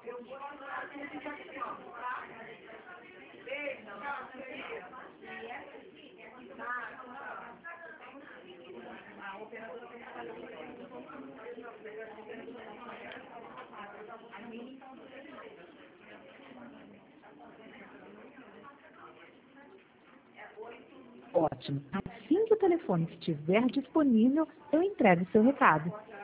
Ótimo. Assim que o telefone estiver disponível, eu entrego seu recado.